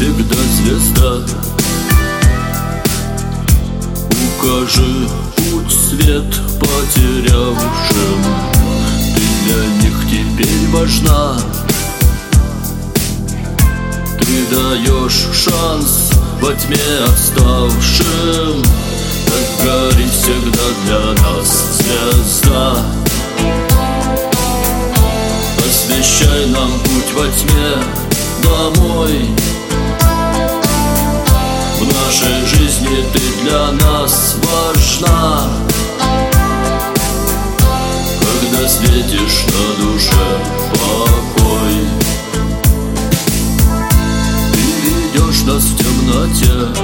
всегда звезда. Укажи путь свет потерявшим, ты для них теперь важна. Ты даешь шанс во тьме оставшим, так гори всегда для нас звезда. Освещай нам путь во тьме домой. В нашей жизни ты для нас важна. Когда светишь на душе покой, ты ведешь нас в темноте,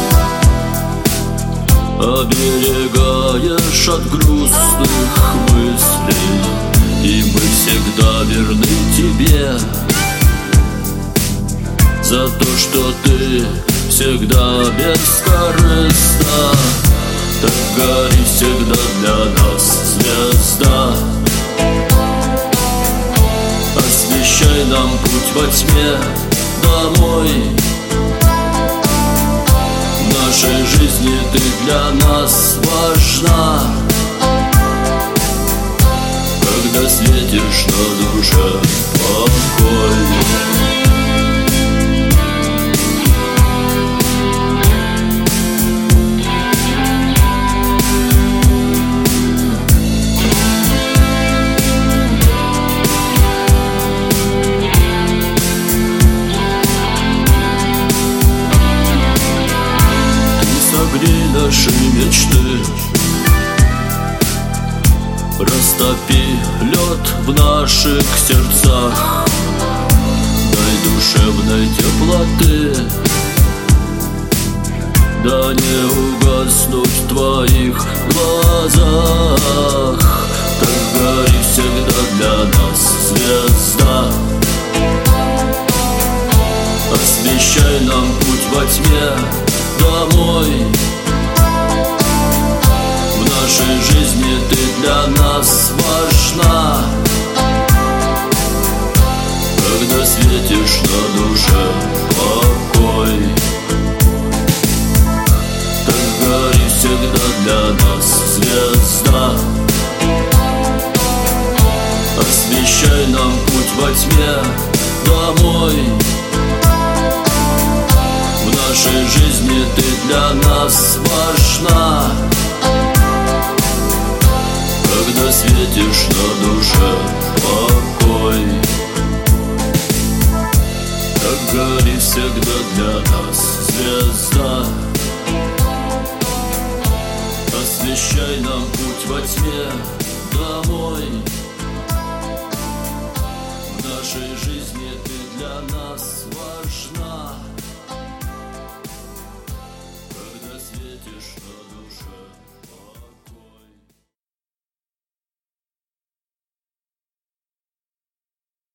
оберегаешь от грустных мыслей, и мы всегда верны тебе. За то, что ты всегда бескорыстна, так гори всегда для нас звезда. Освещай нам путь во тьме домой. В нашей жизни ты для нас важна. Когда светишь на душе покой, согрей наши мечты, растопи лед в наших сердцах, дай душевной теплоты, да не угаснуть в твоих глазах. Так гори всегда для нас звезда. Освещай нам путь во тьме домой. В нашей жизни ты для нас важна. Когда светишь на душе покой, так гори всегда для нас звезда. Освещай нам путь во тьме домой. В нашей жизни ты для нас важна. Когда светишь на душе покой, так гори всегда для нас звезда. Освещай нам путь во тьме